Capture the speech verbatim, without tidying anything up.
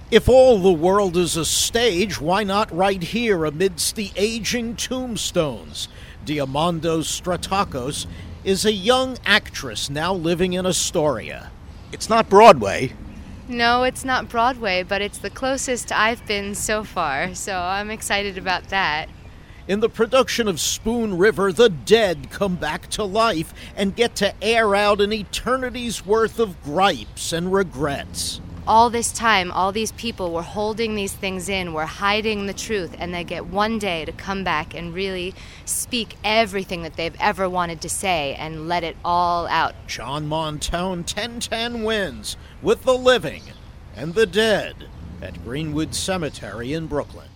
If all the world is a stage, why not right here amidst the aging tombstones? Diamondos Stratakos is a young actress now living in Astoria. It's not Broadway. No, it's not Broadway, but it's the closest I've been so far, so I'm excited about that. In the production of Spoon River, the dead come back to life and get to air out an eternity's worth of gripes and regrets. All this time, all these people were holding these things in, were hiding the truth, and they get one day to come back and really speak everything that they've ever wanted to say and let it all out. John Montone ten ten wins with The Living and the Dead at Greenwood Cemetery in Brooklyn.